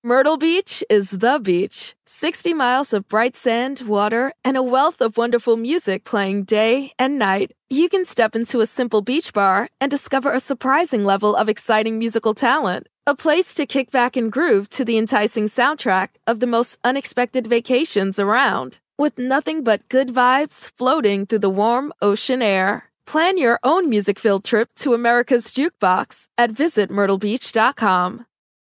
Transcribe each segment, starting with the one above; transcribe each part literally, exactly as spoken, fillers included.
Myrtle Beach is the beach. sixty miles of bright sand, water, and a wealth of wonderful music playing day and night. You can step into a simple beach bar and discover a surprising level of exciting musical talent. A place to kick back and groove to the enticing soundtrack of the most unexpected vacations around. With nothing but good vibes floating through the warm ocean air. Plan your own music-filled trip to America's Jukebox at visit myrtle beach dot com.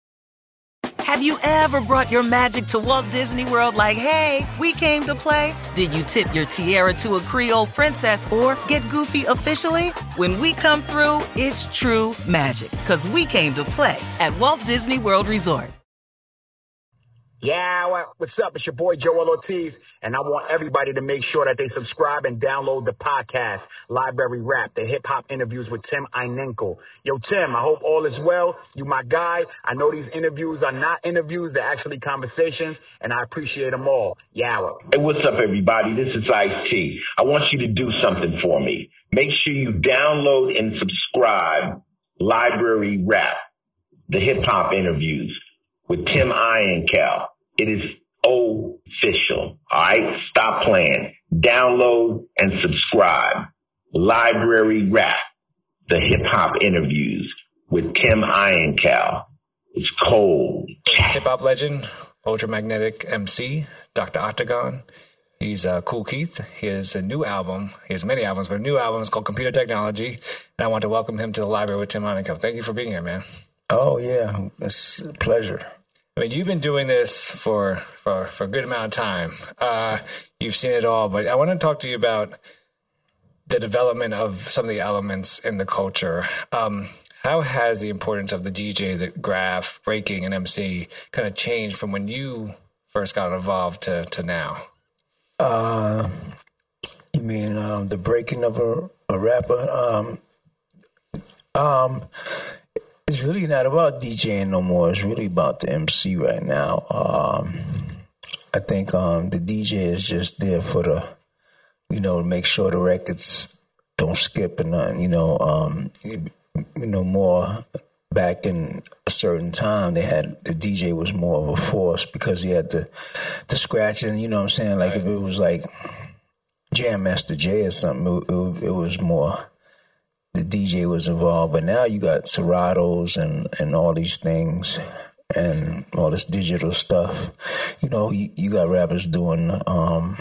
Have you ever brought your magic to Walt Disney World like, hey, we came to play? Did you tip your tiara to a Creole princess or get goofy officially? When we come through, it's true magic, because we came to play at Walt Disney World Resort. Yeah, well, what's up? It's your boy Joel Ortiz, and I want everybody to make sure that they subscribe and download the podcast, Library Rap, the hip-hop interviews with Tim Einenkel. Yo, Tim, I hope all is well. You my guy. I know these interviews are not interviews. They're actually conversations, and I appreciate them all. Yawa. Hey, what's up, everybody? This is Ice-T. I want you to do something for me. Make sure you download and subscribe Library Rap, the hip-hop interviews with Tim Einenkel. It is official. All right? Stop playing. Download and subscribe. Library Rap, the hip-hop interviews with Tim Einenkel. It's cold. Hip-hop legend, ultramagnetic M C, Doctor Octagon. He's uh, Cool Keith. He has a new album. He has many albums, but a new album is called Computer Technology. And I want to welcome him to the library with Tim Einenkel. Thank you for being here, man. Oh, yeah. It's a pleasure. I mean, you've been doing this for, for, for a good amount of time. Uh, you've seen it all, but I want to talk to you about the development of some of the elements in the culture. Um, how has the importance of the D J, the graph, breaking, and M C kind of changed from when you first got involved to, to now? Uh, you mean um, the breaking of a, a rapper? Um, um, It's really not about DJing no more. It's really about the M C right now. Um, I think um, the D J is just there for the, you know, to make sure the records don't skip and nothing. You know, um, you, you know, more back in a certain time, they had the D J was more of a force because he had the the scratching. You know what I'm saying? Like right. If it was like Jam Master Jay or something, it, it, it was more. The D J was involved, but now you got Seratos and, and all these things and all this digital stuff. You know, you, you got rappers doing um,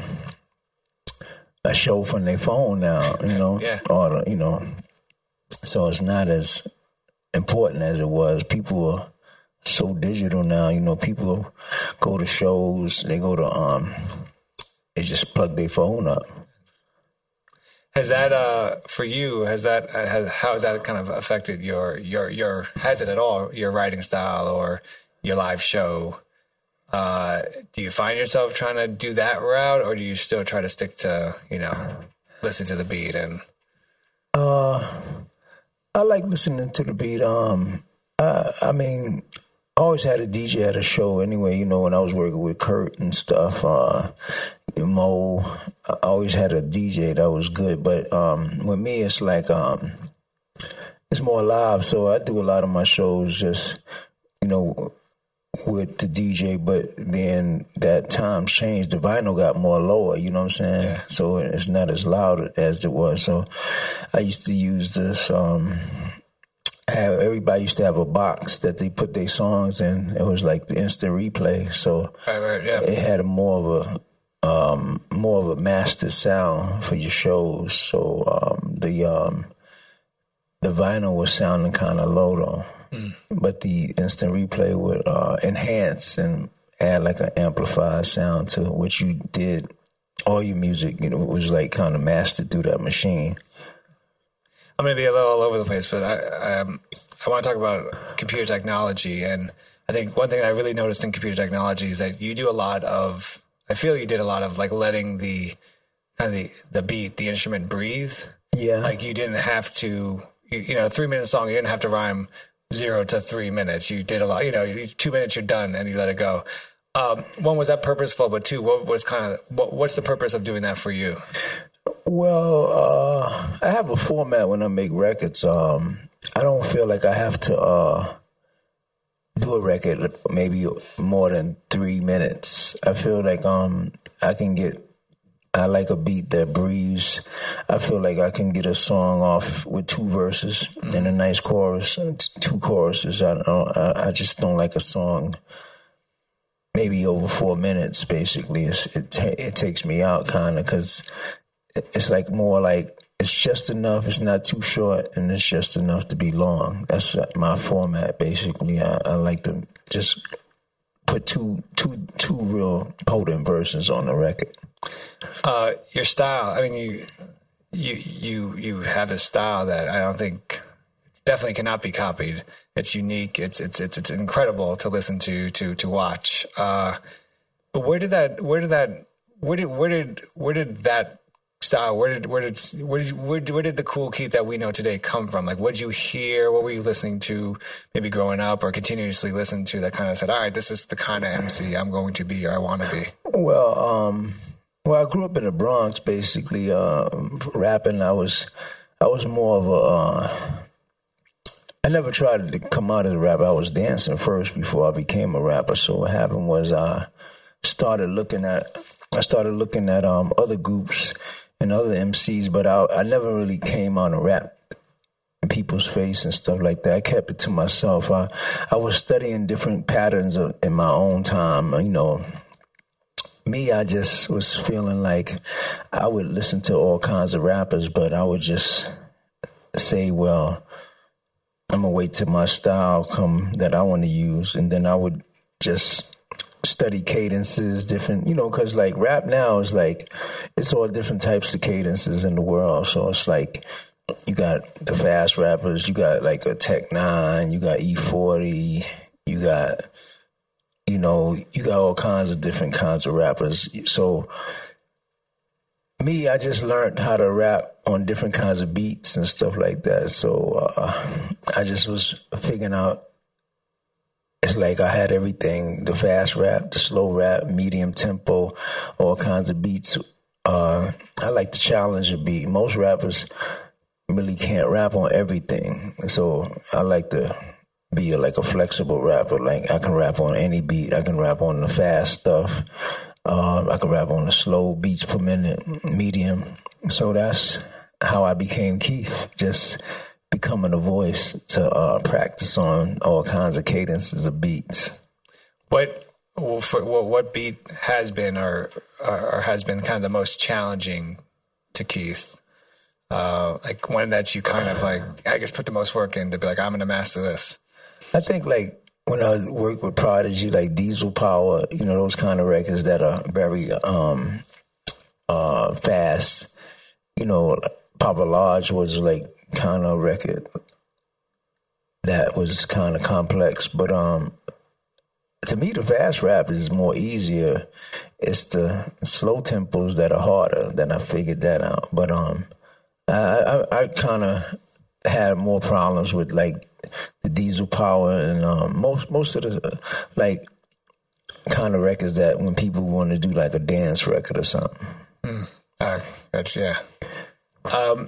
a show from their phone now, you know, yeah. or, the, you know, so it's not as important as it was. People are so digital now, you know, people go to shows, they go to, um, they just plug their phone up. Has that, uh, for you, has that, has, how has that kind of affected your, your, your, has it at all, your writing style or your live show? Uh, do you find yourself trying to do that route, or do you still try to stick to, you know, listen to the beat and? Uh, I like listening to the beat. Um, I, I mean, I always had a D J at a show anyway, you know, when I was working with Kurt and stuff, uh, Mo, I always had a D J that was good, but um, with me, it's like, um, it's more live, so I do a lot of my shows just, you know, with the D J, but then that times changed, the vinyl got more lower, you know what I'm saying? Yeah. So it's not as loud as it was, so I used to use this, um, have, everybody used to have a box that they put their songs in, it was like the instant replay, so right, right, yeah. It had a more of a, Um, more of a master sound for your shows. So um, the um, the vinyl was sounding kind of low though, mm. but the instant replay would uh, enhance and add like an amplified sound to it, which you did. All your music, you know, was like kind of mastered through that machine. I'm going to be a little all over the place, but I um, I want to talk about computer technology, and I think one thing I really noticed in computer technology is that you do a lot of. I feel you did a lot of like letting the kind of the, the beat, the instrument breathe. Yeah. Like you didn't have to, you, you know, a three minute song, you didn't have to rhyme zero to three minutes. You did a lot, you know, two minutes, you're done and you let it go. Um, one, was that purposeful? But two, what was kind of, what, what's the purpose of doing that for you? Well, uh, I have a format when I make records. Um, I don't feel like I have to, uh, do a record maybe more than three minutes. I feel like um I can get. I like a beat that breathes. I feel like I can get a song off with two verses mm-hmm. and a nice chorus, two choruses. I don't. I just don't like a song maybe over four minutes. Basically, it's, it ta- it takes me out kind of because it's like more like it's just enough. It's not too short, and it's just enough to be long. That's my format. Basically, I, I like to just put two two two real potent verses on the record. Uh, your style, I mean, you, you, you, you have a style that I don't think definitely cannot be copied. It's unique. It's, it's, it's, it's incredible to listen to, to, to watch. Uh, but where did that, where did that, where did, where did, where did that style, where did, where did, where did, where did, where did the Kool Keith that we know today come from? Like, what did you hear? What were you listening to maybe growing up or continuously listen to that kind of said, all right, this is the kind of M C I'm going to be or I want to be? Well, um, Well, I grew up in the Bronx, basically. Uh, rapping, I was, I was more of a. Uh, I never tried to come out as a rapper. I was dancing first before I became a rapper. So what happened was I started looking at, I started looking at um, other groups and other M Cs, but I, I never really came out and rap in people's face and stuff like that. I kept it to myself. I, I was studying different patterns of, in my own time, you know. Me, I just was feeling like I would listen to all kinds of rappers, but I would just say, well, I'm going to wait till my style come that I want to use. And then I would just study cadences, different, you know, because like rap now is like, it's all different types of cadences in the world. So it's like you got the fast rappers, you got like a Tech Nine, you got E forty, you got... You know, you got all kinds of different kinds of rappers. So me, I just learned how to rap on different kinds of beats and stuff like that. So uh, I just was figuring out, it's like I had everything, the fast rap, the slow rap, medium tempo, all kinds of beats. Uh, I like to challenge a beat. Most rappers really can't rap on everything. So I like to be a, like a flexible rapper. Like I can rap on any beat. I can rap on the fast stuff. Um, I can rap on the slow beats per minute, medium. So that's how I became Keith. Just becoming a voice to uh, practice on all kinds of cadences of beats. What for, what, what beat has been or, or has been kind of the most challenging to Keith? Uh, like one that you kind of like, I guess, put the most work in to be like, I'm going to master this. I think like when I work with Prodigy, like Diesel Power, you know, those kind of records that are very um, uh, fast. You know, Papa Lodge was like kind of a record that was kind of complex. But um, to me, the fast rap is more easier. It's the slow tempos that are harder. Then I figured that out. But um, I, I, I kind of had more problems with like the Diesel Power and um, most most of the like kind of records that when people want to do like a dance record or something. Mm, uh, that's yeah. Um,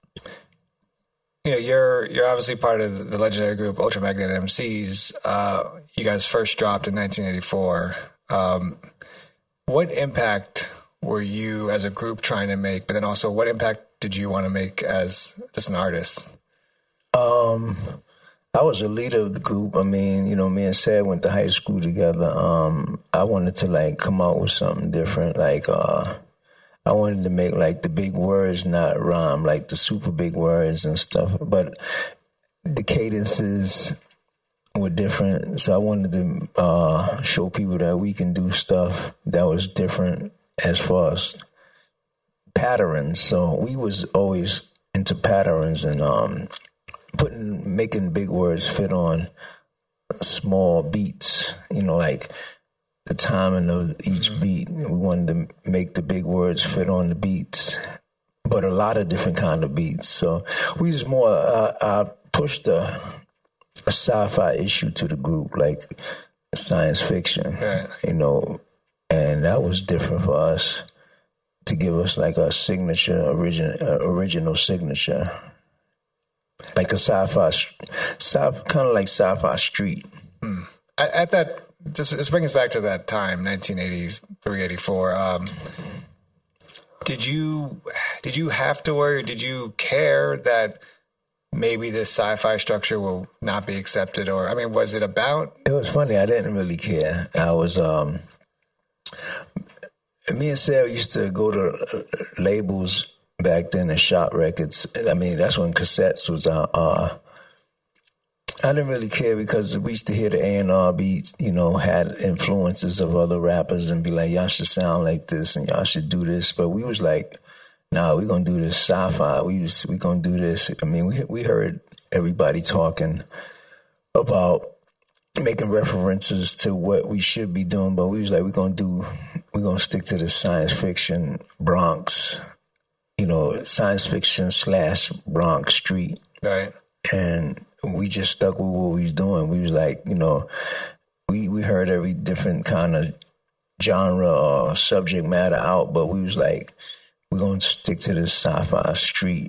you know, you're you're obviously part of the legendary group Ultramagnetic M Cs. Uh, you guys first dropped in nineteen eighty-four. Um, what impact were you as a group trying to make? But then also, what impact did you want to make as just an artist? Um, I was a leader of the group. I mean, you know, me and Sad went to high school together. Um, I wanted to like come out with something different. Like, uh, I wanted to make like the big words not rhyme, like the super big words and stuff. But the cadences were different. So I wanted to uh, show people that we can do stuff that was different as far as patterns. So we was always into patterns and um, putting, making big words fit on small beats, you know, like the timing of each beat. We wanted to make the big words fit on the beats, but a lot of different kind of beats. So we was more, uh, I pushed a, a sci-fi issue to the group, like science fiction, right. you know, and that was different for us to give us like a signature, origin, uh, original signature, like a sci-fi, sci, kind of like Sci-Fi Street. Hmm. at, at that, just this brings us back to that time, nineteen eighty-three, eighty-four. Um, did you did you have to worry? Or did you care that maybe this sci-fi structure will not be accepted? Or I mean, was it about? It was funny. I didn't really care. I was. Um, me and Sarah used to go to labels back then and shop records. I mean, that's when cassettes was uh, uh I didn't really care because we used to hear the A and R beats, you know, had influences of other rappers and be like, y'all should sound like this and y'all should do this. But we was like, nah, we're going to do this sci-fi. We was, we going to do this. I mean, we we heard everybody talking about making references to what we should be doing, but we was like, we're going to do, we're going to stick to the science fiction Bronx, you know, science fiction slash Bronx street. Right. And we just stuck with what we was doing. We was like, you know, we, we heard every different kind of genre or subject matter out, but we was like, we're going to stick to this sci-fi street.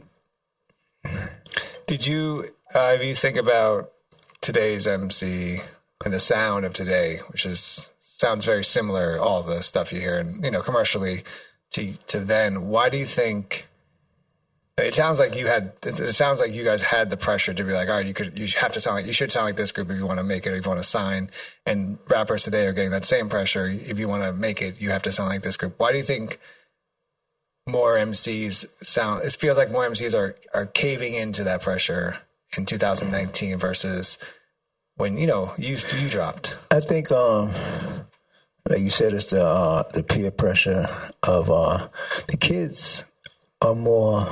Did you, uh, if you think about today's M C and the sound of today, which is sounds very similar, all the stuff you hear, and you know, commercially to to then, why do you think? It sounds like you had. It sounds like you guys had the pressure to be like, all right, you could, you have to sound like, you should sound like this group if you want to make it, or if you want to sign. And rappers today are getting that same pressure. If you want to make it, you have to sound like this group. Why do you think more M Cs sound? It feels like more M Cs are are caving into that pressure in two thousand nineteen versus when you know you you dropped. I think, um, like you said, it's the uh, the peer pressure of uh, the kids. Are more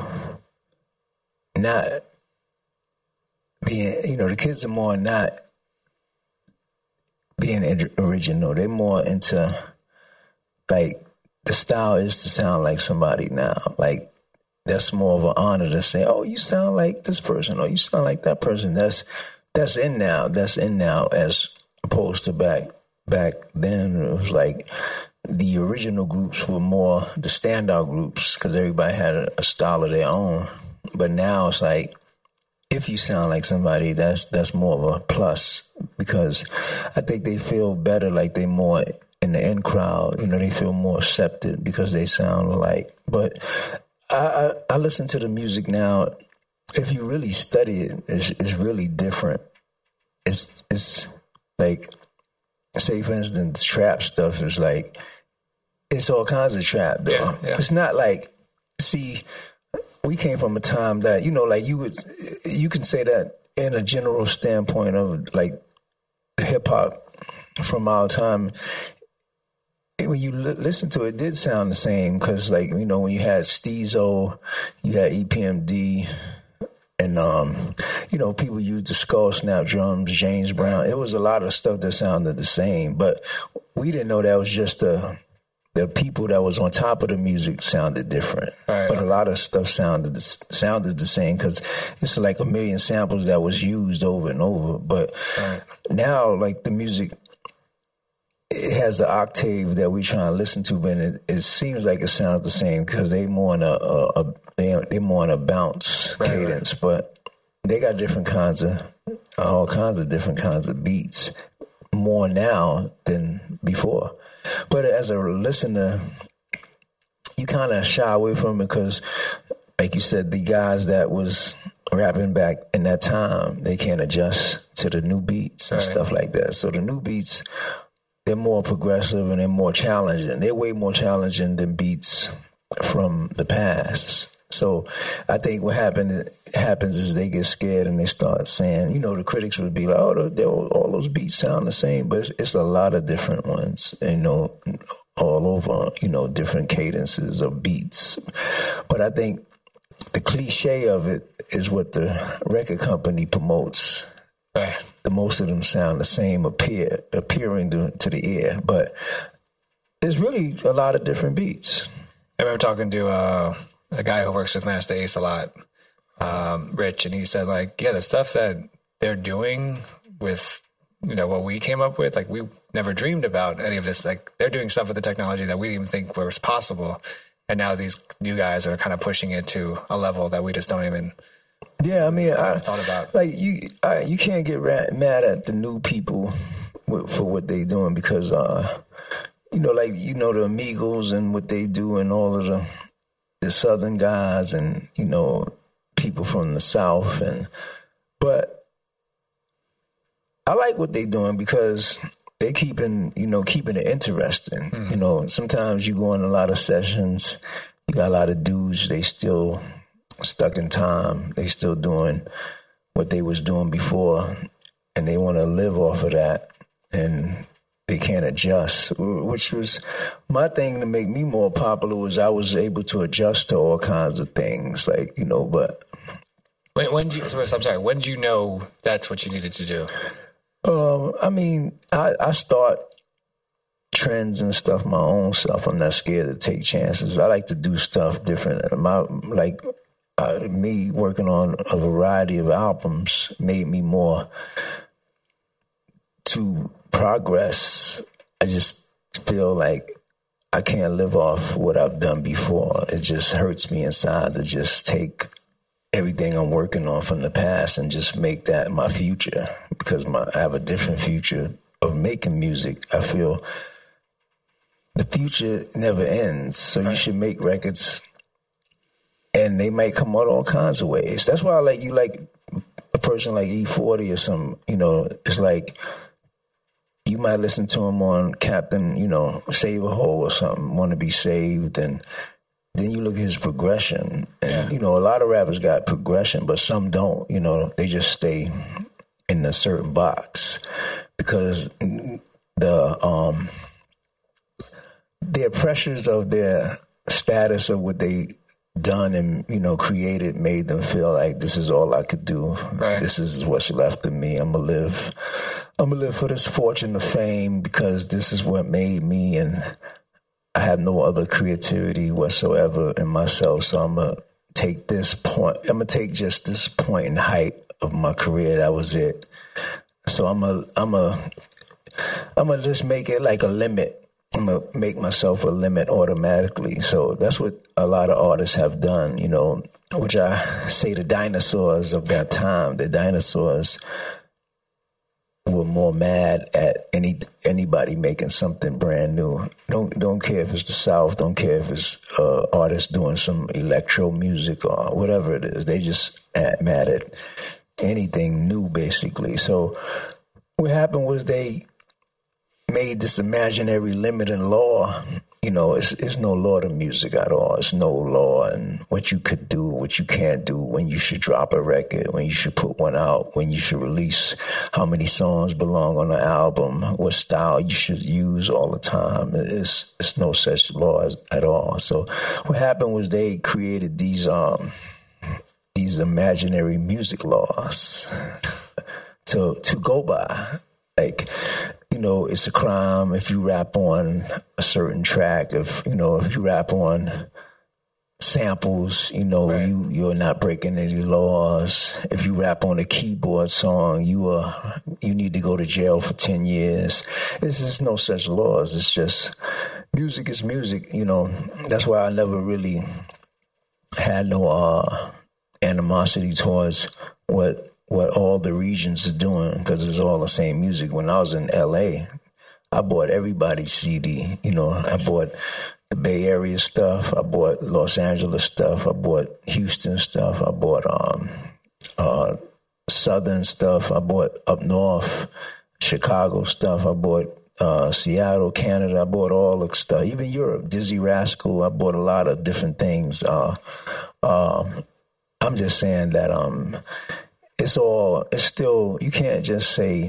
not being, you know, the kids are more not being original. They're more into, like, the style is to sound like somebody now. Like, that's more of an honor to say, oh, you sound like this person, or you sound like that person. That's that's in now. That's in now as opposed to back back then. It was like, the original groups were more the standout groups because everybody had a, a style of their own. But now it's like, if you sound like somebody, that's that's more of a plus because I think they feel better, like they more in the in crowd. You know, they feel more accepted because they sound alike. But I, I, I listen to the music now. If you really study it, it's, it's really different. It's it's like, say for instance, trap stuff is like, it's all kinds of trap, though. Yeah, yeah. It's not like, see, we came from a time that, you know, like you would, you can say that in a general standpoint of like hip hop from our time. When you li- listen to it, it did sound the same because, like, you know, when you had Steezo, you had E P M D, and, um, you know, people used the Skull Snap drums, James Brown. It was a lot of stuff that sounded the same, but we didn't know that was just the the people that was on top of the music sounded different. Right. But a lot of stuff sounded sounded the same because it's like a million samples that was used over and over. But right. now, like, the music, it has the octave that we try to listen to, but it, it seems like it sounds the same because they more in a, a, a they they more in a bounce right, cadence, right. But they got different kinds of all kinds of different kinds of beats more now than before. But as a listener, you kind of shy away from it because, like you said, the guys that was rapping back in that time, they can't adjust to the new beats and right. stuff like that. So the new beats, they're more progressive and they're more challenging. They're way more challenging than beats from the past. So I think what happened, happens is they get scared and they start saying, you know, the critics would be like, oh, they, all those beats sound the same, but it's, it's a lot of different ones, you know, all over, you know, different cadences of beats. But I think the cliche of it is what the record company promotes. Right. The most of them sound the same, appear appearing to, to the ear, but there's really a lot of different beats. I remember talking to uh, a guy who works with Master Ace a lot, um, Rich, and he said, like, yeah, the stuff that they're doing with, you know, what we came up with, like, we never dreamed about any of this. Like, they're doing stuff with the technology that we didn't even think was possible, and now these new guys are kind of pushing it to a level that we just don't even. Yeah, I mean, I thought about like you. I, you can't get ra- mad at the new people for what they doing because, uh, you know, like, you know, the Amigos and what they do and all of the, the Southern guys and, you know, people from the South. And, but I like what they doing because they keeping, you know, keeping it interesting. Mm-hmm. You know, sometimes you go in a lot of sessions, you got a lot of dudes, they still stuck in time. They still doing what they was doing before, and they want to live off of that, and they can't adjust, which was my thing to make me more popular was I was able to adjust to all kinds of things, like, you know, but... When, when did you, I'm sorry, when did you know that's what you needed to do? Um, I mean, I, I start trends and stuff my own self. I'm not scared to take chances. I like to do stuff different. My, like... Uh, me working on a variety of albums made me more to progress. I just feel like I can't live off what I've done before. It just hurts me inside to just take everything I'm working on from the past and just make that my future because my, I have a different future of making music. I feel the future never ends, so you should make records. And they might come out all kinds of ways. That's why I like you like a person like E forty or something. You know, it's like you might listen to him on Captain, you know, Save a Hole or something, Want to Be Saved. And then you look at his progression. And, yeah. you know, a lot of rappers got progression, but some don't. You know, they just stay in a certain box because the um, their pressures of their status of what they done and, you know, created made them feel like this is all I could do. Right. This is what's left of me. I'm going to live. I'm going to live for this fortune of fame because this is what made me and I have no other creativity whatsoever in myself. So I'm going to take this point. I'm going to take just this point in height of my career. That was it. So I'm a, I'm a, I'm going to just make it like a limit. I'm going to make myself a limit automatically. So that's what a lot of artists have done, you know, which I say the dinosaurs of that time, the dinosaurs were more mad at any anybody making something brand new. Don't don't care if it's the South, don't care if it's uh, artists doing some electro music or whatever it is. They just mad at anything new, basically. So what happened was they made this imaginary limiting law. You know, it's, it's no law to music at all. It's no law in what you could do, what you can't do, when you should drop a record, when you should put one out, when you should release, how many songs belong on an album, what style you should use all the time. It's, it's no such laws at all. So what happened was they created these um these imaginary music laws to to go by. Like, you know, it's a crime if you rap on a certain track. If, you know, if you rap on samples, you know, right. you, you're not breaking any laws. If you rap on a keyboard song, you are, you need to go to jail for ten years. There's just no such laws. It's just music is music, you know. That's why I never really had no uh, animosity towards what what all the regions are doing, because it's all the same music. When I was in L A, I bought everybody's C D. You know, nice. I bought the Bay Area stuff. I bought Los Angeles stuff. I bought Houston stuff. I bought um, uh, Southern stuff. I bought up north, Chicago stuff. I bought uh, Seattle, Canada. I bought all the stuff. Even Europe, Dizzy Rascal. I bought a lot of different things. Uh, um, I'm just saying that um. It's all, it's still, you can't just say,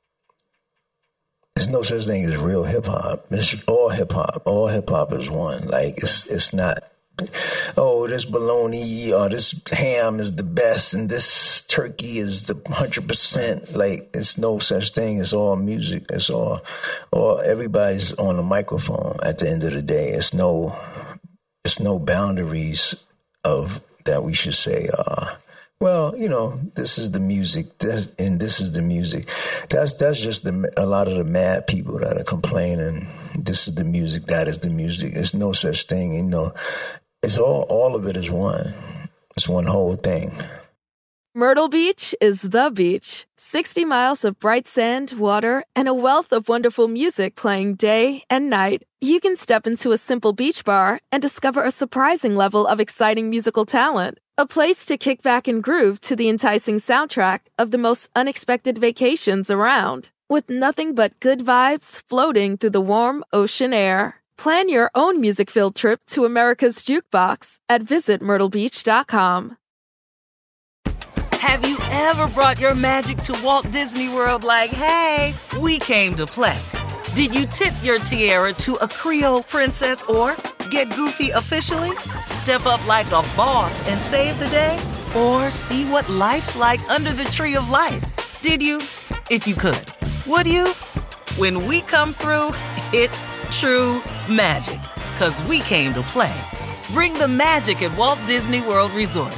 there's no such thing as real hip hop. It's all hip hop. All hip hop is one. Like, it's it's not, oh, this bologna or this ham is the best and this turkey is the one hundred percent. Like, it's no such thing. It's all music. It's all, all, everybody's on a microphone at the end of the day. It's no, it's no boundaries of, that we should say, uh, well, you know, this is the music, and this is the music. That's that's just the, a lot of the mad people that are complaining. This is the music, that is the music. There's no such thing, you know. It's all all of it is one. It's one whole thing. Myrtle Beach is the beach. sixty miles of bright sand, water, and a wealth of wonderful music playing day and night. You can step into a simple beach bar and discover a surprising level of exciting musical talent. A place to kick back and groove to the enticing soundtrack of the most unexpected vacations around. With nothing but good vibes floating through the warm ocean air. Plan your own music-filled trip to America's Jukebox at visit myrtle beach dot com. Have you ever brought your magic to Walt Disney World like, hey, we came to play? Did you tip your tiara to a Creole princess or get goofy officially? Step up like a boss and save the day? Or see what life's like under the tree of life? Did you? If you could. Would you? When we come through, it's true magic. 'Cause we came to play. Bring the magic at Walt Disney World Resort.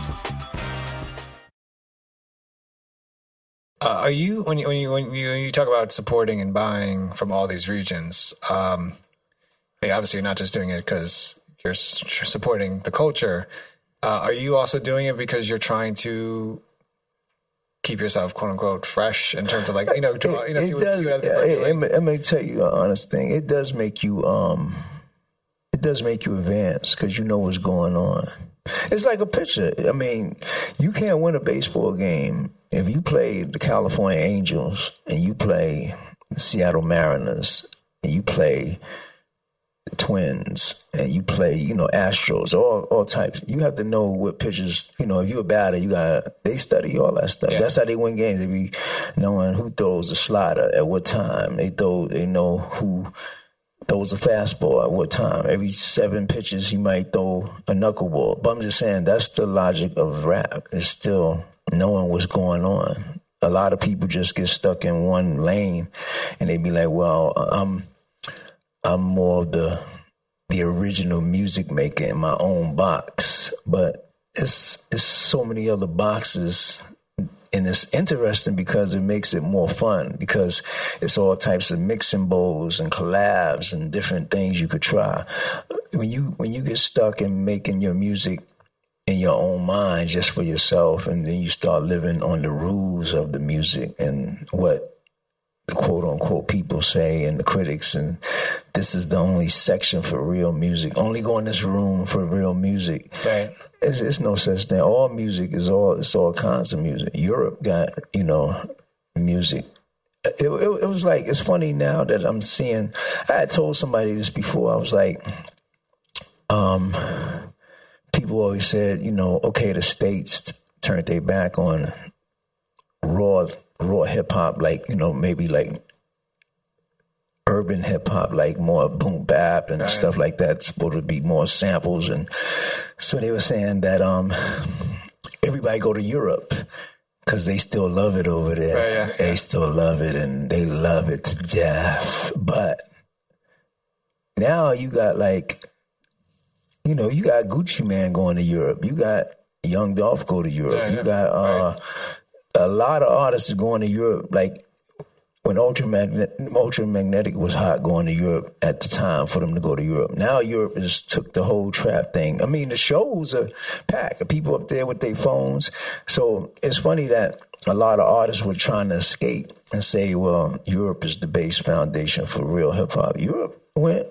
Uh, are you when you when you when you, when you talk about supporting and buying from all these regions? Um, hey, obviously, you're not just doing it because you're s- supporting the culture. Uh, are you also doing it because you're trying to keep yourself, quote unquote, fresh in terms of like you know, draw, you know, it see what, does, see what other people are it, doing? it, it may tell you an honest thing. It does make you um, it does make you advance because you know what's going on. It's like a pitcher. I mean, you can't win a baseball game if you play the California Angels and you play the Seattle Mariners and you play the Twins and you play, you know, Astros, all all types. You have to know what pitchers, you know, if you're a batter, you got they study all that stuff. Yeah. That's how they win games. They be knowing who throws the slider at what time. They throw, they know who throws a fastball at what time. Every seven pitches, he might throw a knuckleball. But I'm just saying, that's the logic of rap. It's still knowing what's going on. A lot of people just get stuck in one lane, and they be like, well, I'm I'm more of the, the original music maker in my own box. But it's, it's so many other boxes. And it's interesting because it makes it more fun because it's all types of mixing bowls and collabs and different things you could try. When you when you get stuck in making your music in your own mind just for yourself, and then you start living on the rules of the music and what the quote-unquote people say and the critics, and this is the only section for real music. Only go in this room for real music. Right. It's, it's no such thing. All music is all, it's all kinds of music. Europe got, you know, music. It, it, it was like, it's funny now that I'm seeing, I had told somebody this before. I was like, um, people always said, you know, okay, the States turned their back on raw raw hip hop, like, you know, maybe like urban hip hop, like more boom bap and right. stuff like that. It's supposed to be more samples. And so they were saying that um, everybody go to Europe because they still love it over there. Right, yeah, they yeah. still love it and they love it to death. But now you got like, you know, you got Gucci Man going to Europe. You got Young Dolph go to Europe. Yeah, you yeah. got uh, right. a lot of artists going to Europe. Like when Ultramagnetic, Ultramagnetic was hot going to Europe at the time for them to go to Europe. Now Europe just took the whole trap thing. I mean, the shows are packed. People up there with their phones. So it's funny that a lot of artists were trying to escape and say, well, Europe is the base foundation for real hip hop. Europe went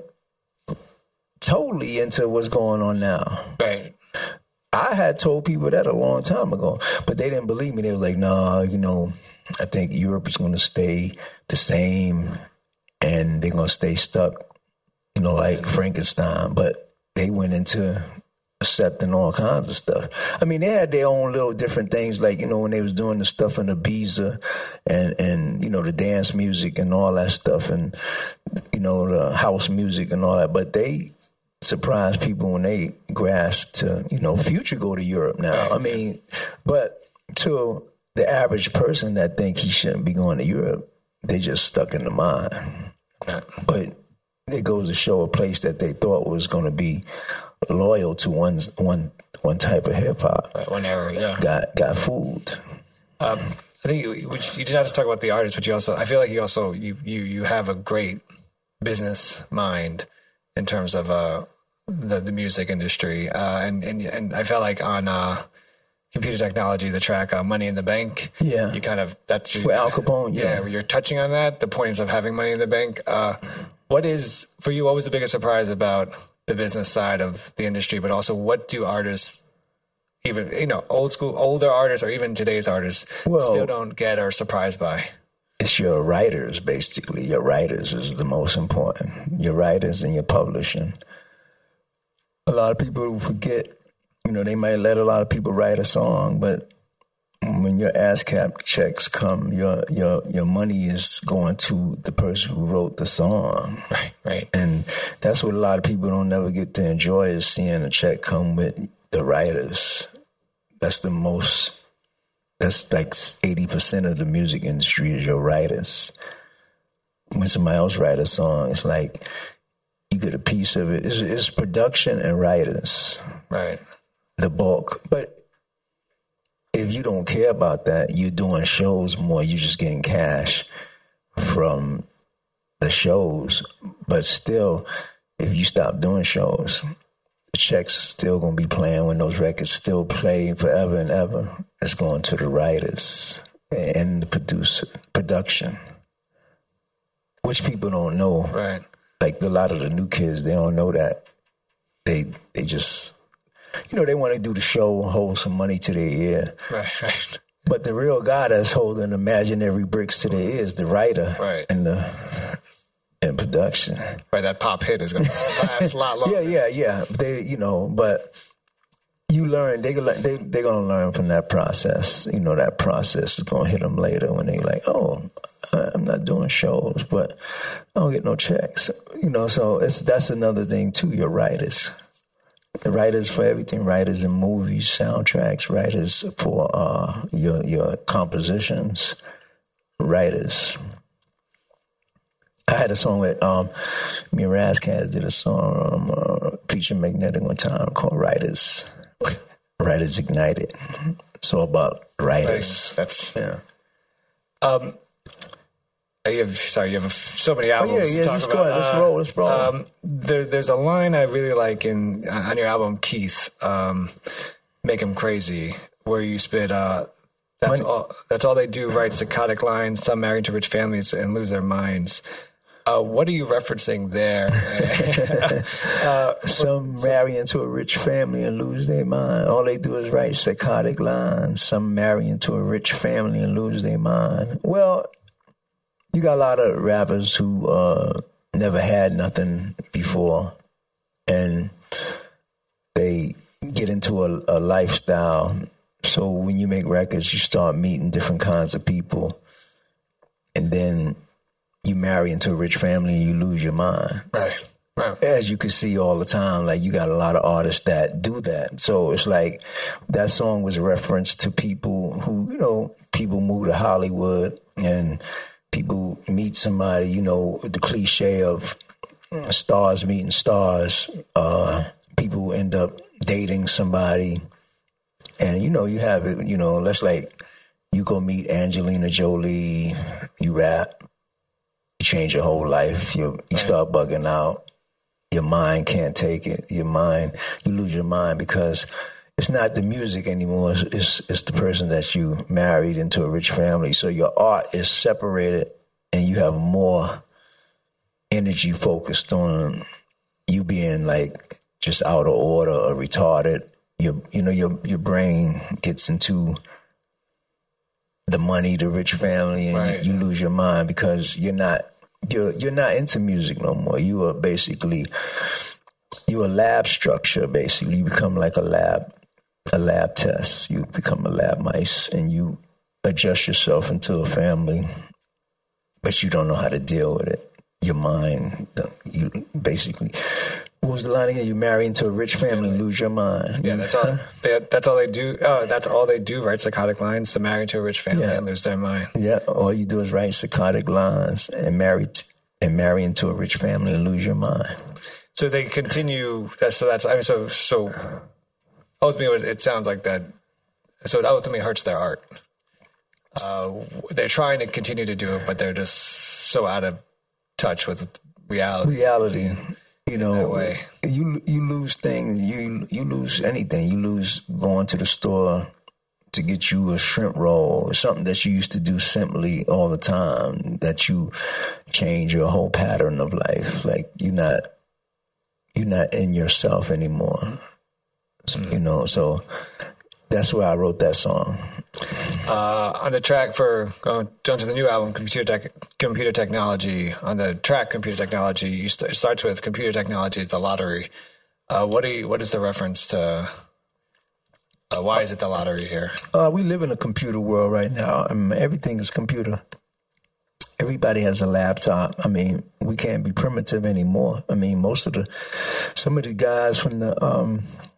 totally into what's going on now. Right. I had told people that a long time ago, but they didn't believe me. They were like, nah, you know, I think Europe is going to stay the same and they're going to stay stuck, you know, like Frankenstein. But they went into accepting all kinds of stuff. I mean, they had their own little different things, like, you know, when they was doing the stuff in Ibiza and, and, you know, the dance music and all that stuff and, you know, the house music and all that. But they surprise people when they grasp to, you know, Future go to Europe now. I mean, but to the average person that think he shouldn't be going to Europe, they just stuck in the mind. Yeah. But it goes to show a place that they thought was going to be loyal to one one one type of hip hop. Right, one era, yeah. Got got fooled. Um, I think you, you did not just talk about the artist, but you also, I feel like you also, you, you, you have a great business mind in terms of uh, the, the music industry. Uh, and, and, and I felt like on uh, Computer Technology, the track uh, Money in the Bank. Yeah. You kind of, that's For Al Capone, yeah. Yeah, you're touching on that, the points of having money in the bank. Uh, what is, for you, what was the biggest surprise about the business side of the industry, but also what do artists, even, you know, old school, older artists or even today's artists Well, still don't get or are surprised by? It's your writers, basically. Your writers is the most important. Your writers and your publishing. A lot of people forget, you know, they might let a lot of people write a song, but when your ASCAP checks come, your your your money is going to the person who wrote the song. Right, right. And that's what a lot of people don't never get to enjoy, is seeing a check come with the writers. That's the most, that's like eighty percent of the music industry is your writers. When somebody else writes a song, it's like you get a piece of it. It's, it's production and writers. Right. The bulk. But if you don't care about that, you're doing shows more, you're just getting cash from the shows. But still, if you stop doing shows, the check's still going to be playing when those records still play forever and ever. It's going to the writers and the producer, production, which people don't know. Right. Like a lot of the new kids, they don't know that. They they just... You know, they want to do the show, hold some money to their ear. Right, right. But the real guy that's holding imaginary bricks to their ear is the writer right. and the and production. Right, that pop hit is going to last a lot longer. Yeah, yeah, yeah. They, you know, but you learn, they, they, they're going to learn from that process. You know, that process is going to hit them later when they like, oh, I'm not doing shows, but I don't get no checks. You know, so it's that's another thing, too, your writers. The writers for everything, writers in movies, soundtracks, writers for uh, your your compositions, writers. I had a song with, um, me and Razkaz did a song um, uh, featuring Magnetic one time called Writers, Writers Ignited. It's all about writers. Right. That's, yeah. Um, You have, sorry, you have so many albums oh, yeah, yeah, to talk just about. Go ahead. Let's roll. Let's roll. Um, there, there's a line I really like in on your album, Keith, um, "Make 'Em Crazy," where you spit, uh, "That's Money. all. That's all they do." Write psychotic lines. Some married to rich families and lose their minds. Uh, what are you referencing there? uh, Some marry into a rich family and lose their mind. All they do is write psychotic lines. Some marry into a rich family and lose their mind. Well, you got a lot of rappers who uh, never had nothing before, and they get into a, a lifestyle. So when you make records, you start meeting different kinds of people, and then you marry into a rich family and you lose your mind. Right. Right. As you can see all the time, like you got a lot of artists that do that. So it's like that song was a reference to people who, you know, people move to Hollywood and people meet somebody, you know, the cliche of stars meeting stars. Uh, people end up dating somebody. And, you know, you have it, you know, let's like you go meet Angelina Jolie, you rap, you change your whole life. You, you start bugging out. Your mind can't take it. Your mind, you lose your mind because it's not the music anymore. It's, it's, it's the person that you married into a rich family. So your art is separated and you have more energy focused on you being like just out of order or retarded. Your, you know, your, your brain gets into the money, the rich family, and right. you, you lose your mind because you're not, You're you're not into music no more. You are basically you a lab structure. Basically, you become like a lab, a lab test. You become a lab mice, and you adjust yourself into a family, but you don't know how to deal with it. Your mind, you basically. What was the line again? You marry into a rich family, and lose your mind. Yeah, that's all. They, that's all they do. Oh, that's all they do. Write psychotic lines to marry to a rich family Yeah. and lose their mind. Yeah, all you do is write psychotic lines and marry t- and marry into a rich family and lose your mind. So they continue. That's so. That's I mean. So so. Ultimately, it sounds like that. So it ultimately hurts their art. Uh, they're trying to continue to do it, but they're just so out of touch with reality. Reality. You know, that way. you you lose things. You you lose anything. You lose going to the store to get you a shrimp roll, something that you used to do simply all the time, that you change your whole pattern of life. Like you're not, you're not in yourself anymore. So, mm. You know, so that's why I wrote that song. Uh, on the track for going on to the new album, Computer Tech, Computer Technology, on the track Computer Technology, you st- it starts with Computer Technology is the lottery. Uh, what do you, what is the reference to? Uh, why is it the lottery here? Uh, we live in a computer world right now. I mean, everything is computer. Everybody has a laptop. I mean, we can't be primitive anymore. I mean, most of the, some of the guys from the um,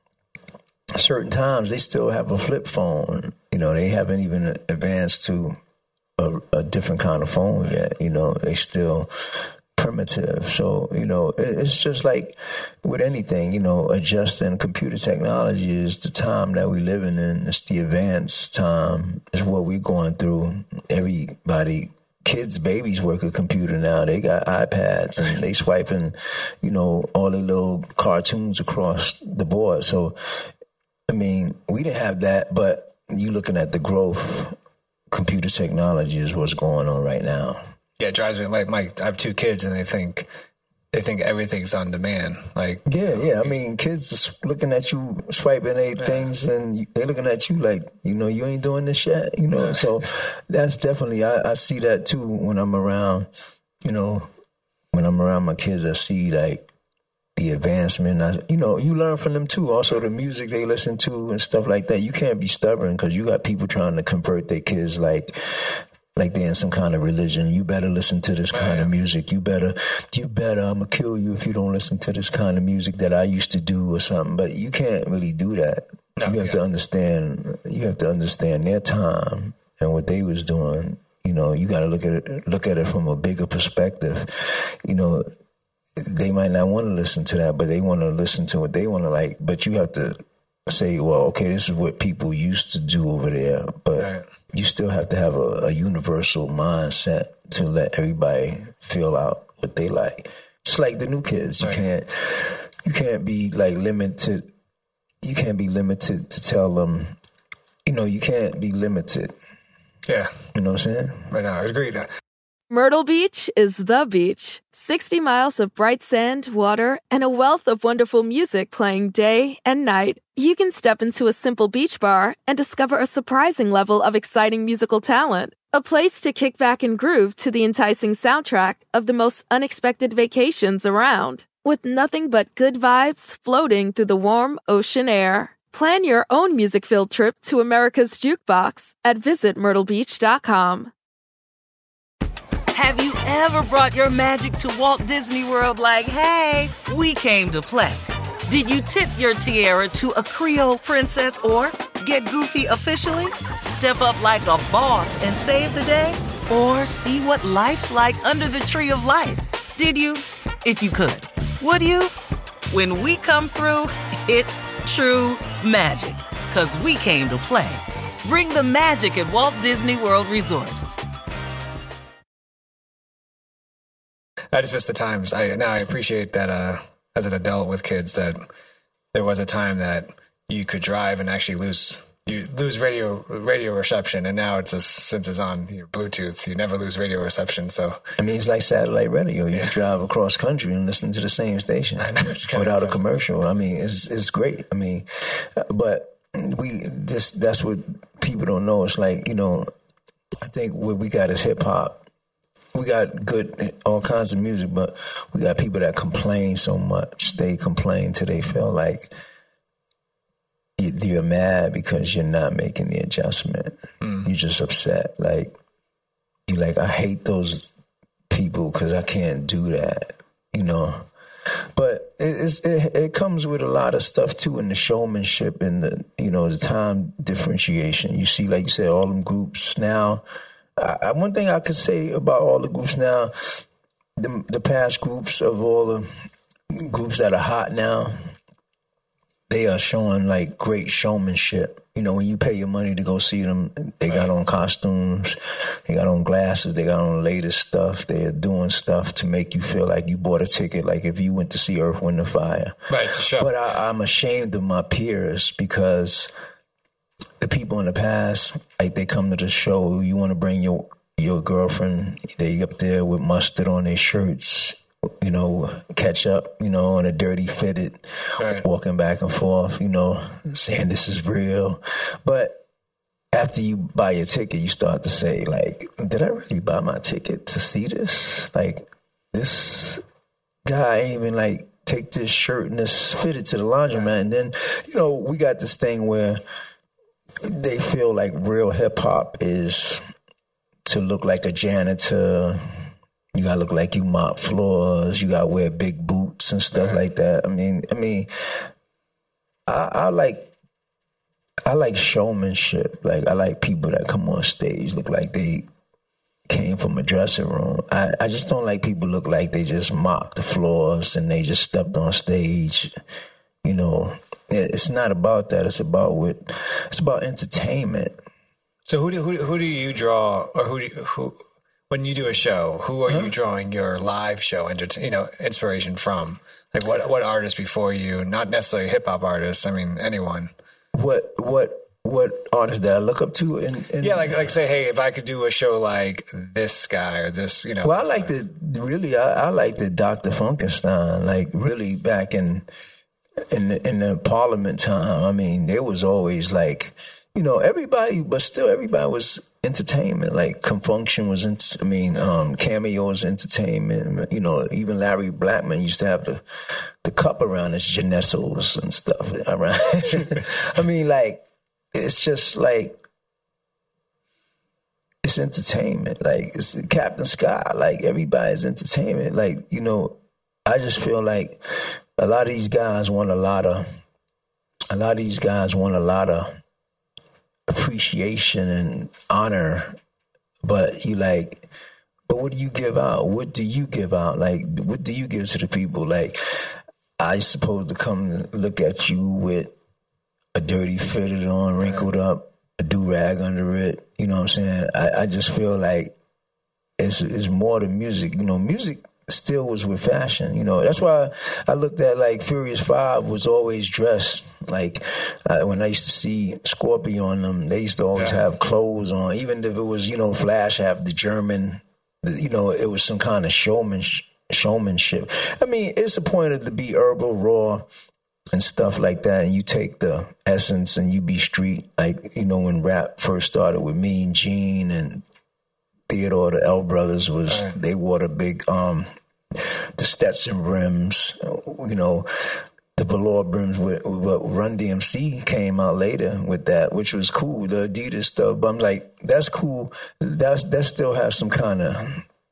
certain times, they still have a flip phone. You know, they haven't even advanced to a, a different kind of phone yet. You know, they still primitive. So, you know, it's just like with anything, you know, adjusting. Computer technology is the time that we're living in. It's the advanced time. It's what we're going through. Everybody, kids, babies work a computer now. They got iPads and they swiping, you know, all the little cartoons across the board. So, I mean, we didn't have that, but you looking at the growth, computer technology is what's going on right now. Yeah, it drives me. Like, my, I have two kids, and they think they think everything's on demand. Like, yeah, yeah. I mean, kids are looking at you, swiping eight yeah. things, and they're looking at you like, you know, you ain't doing this yet. You know, yeah. So that's definitely I, I see that too when I'm around. You know, when I'm around my kids, I see like the advancement. I, you know, you learn from them too. Also, the music they listen to and stuff like that. You can't be stubborn because you got people trying to convert their kids like. Like they're in some kind of religion. You better listen to this kind of music. You better, you better, I'm going to kill you if you don't listen to this kind of music that I used to do or something. But you can't really do that. No, you have yeah. to understand, you have to understand their time and what they was doing. You know, you got to look at it, look at it from a bigger perspective. You know, they might not want to listen to that, but they want to listen to what they want to like. But you have to say, well, okay, this is what people used to do over there. But right. you still have to have a, a universal mindset to let everybody feel out what they like. Just like the new kids, you right. can't you can't be like limited. You can't be limited to tell them. You know, you can't be limited. Yeah, you know what I'm saying. Right now, I agree. Myrtle Beach is the beach. sixty miles of bright sand, water, and a wealth of wonderful music playing day and night. You can step into a simple beach bar and discover a surprising level of exciting musical talent. A place to kick back and groove to the enticing soundtrack of the most unexpected vacations around. With nothing but good vibes floating through the warm ocean air. Plan your own music-filled trip to America's Jukebox at visit myrtle beach dot com. Have you ever brought your magic to Walt Disney World like, hey, we came to play? Did you tip your tiara to a Creole princess or get goofy officially? Step up like a boss and save the day? Or see what life's like under the tree of life? Did you? If you could. Would you? When we come through, it's true magic. 'Cause we came to play. Bring the magic at Walt Disney World Resort. I just miss the times. I now I appreciate that uh, as an adult with kids that there was a time that you could drive and actually lose you lose radio radio reception, and now it's just, since it's on your Bluetooth, you never lose radio reception. So I mean, it's like satellite radio. You yeah. drive across country and listen to the same station without a commercial. I mean, it's it's great. I mean, but we this that's what people don't know. It's like, you know, I think what we got is hip hop. We got good, all kinds of music, but we got people that complain so much. They complain till they feel like you're mad because you're not making the adjustment. Mm. You're just upset. Like, you're like, I hate those people because I can't do that, you know. But it, it's, it, it comes with a lot of stuff, too, in the showmanship and, the, you know, the time differentiation. You see, like you said, all them groups now. I, one thing I could say about all the groups now, the, the past groups of all the groups that are hot now, they are showing like great showmanship. You know, when you pay your money to go see them, they got on costumes, they got on glasses, they got on latest stuff. They're doing stuff to make you feel like you bought a ticket, like if you went to see Earth, Wind and Fire. Right, sure. But I, I'm ashamed of my peers because the people in the past, like they come to the show, you want to bring your your girlfriend, they up there with mustard on their shirts, you know, catch up, you know, on a dirty fitted, right. walking back and forth, you know, saying this is real. But after you buy your ticket, you start to say, like, did I really buy my ticket to see this? Like, this guy ain't even, like, take this shirt and this fitted to the laundromat. Right. And then, you know, we got this thing where they feel like real hip-hop is to look like a janitor. You gotta look like you mop floors. You gotta wear big boots and stuff right. like that. I mean, I mean, I, I like, I like showmanship. Like, I like people that come on stage look like they came from a dressing room. I, I just don't like people look like they just mopped the floors and they just stepped on stage. You know, it's not about that. It's about what. It's about entertainment. So who do who, who do you draw, or who do you, who when you do a show, who are huh? you drawing your live show, enter, you know, inspiration from? Like what what artists before you? Not necessarily hip hop artists. I mean, anyone. What what what artists that I look up to? In, in yeah, like like say, hey, if I could do a show like this guy or this, you know. Well, I like the really, I, I like the Doctor Funkenstein. Like really back in in the, in the Parliament time. I mean, there was always like. You know, everybody, but still everybody was entertainment. Like, Confunction was, in, I mean, um, Cameo was entertainment. You know, even Larry Blackman used to have the the cup around his Genessos and stuff around. I mean, like, it's just like, it's entertainment. Like, it's Captain Scott. Like, everybody's entertainment. Like, you know, I just feel like a lot of these guys want a lot of, a lot of these guys want a lot of, appreciation and honor, but you like, but what do you give out? What do you give out? Like, what do you give to the people? Like, I supposed to come look at you with a dirty fitted on, wrinkled up, a do-rag under it. You know what I'm saying? I, I just feel like it's, it's more to music. You know, music still was with fashion, you know. That's why I looked at, like, Furious Five was always dressed. Like, uh, when I used to see Scorpion on them, they used to always yeah. have clothes on. Even if it was, you know, Flash have the German, the, you know, it was some kind of showman, showmanship. I mean, it's appointed to be herbal, raw, and stuff like that. And you take the essence and you be street. Like, you know, when rap first started with Mean Gene and Theodore, the L Brothers was, right. they wore the big, um, the Stetson rims, you know, the velour brims with, with Run D M C came out later with that, which was cool, the Adidas stuff. But I'm like, that's cool. That's, that still has some kind of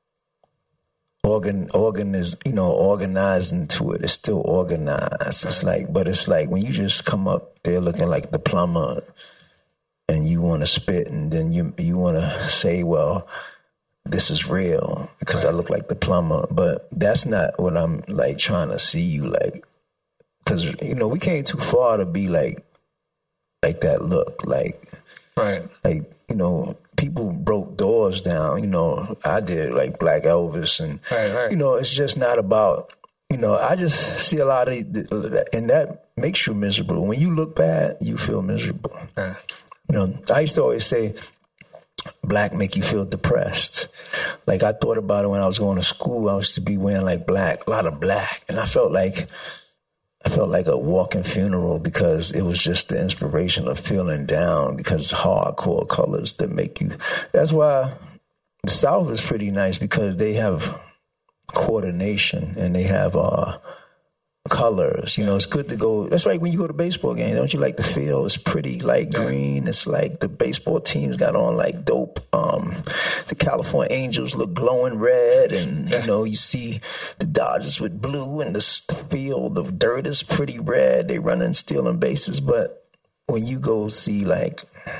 organ, organ is, you know, organizing to it. It's still organized. It's like, but it's like when you just come up there looking like the plumber, and you want to spit, and then you you want to say, well, this is real because right. I look like the plumber. But that's not what I'm, like, trying to see you like. Because, you know, we came too far to be, like, like that look. Like, right. like, you know, people broke doors down. You know, I did, like, Black Elvis. And, right, right. you know, it's just not about, you know, I just see a lot of, and that makes you miserable. When you look bad, you feel miserable. Yeah. You know, I used to always say, black make you feel depressed. Like, I thought about it when I was going to school. I was to be wearing, like, black, a lot of black. And I felt like, I felt like a walking funeral because it was just the inspiration of feeling down because it's hardcore colors that make you. That's why the South is pretty nice because they have coordination and they have, uh, colors, you know, it's good to go. That's right. When you go to baseball game, don't you like the field? It's pretty light green. It's like the baseball teams got on like dope. Um, the California Angels look glowing red, and you know, you see the Dodgers with blue, and the, the field, the dirt is pretty red. They running stealing bases, but when you go see like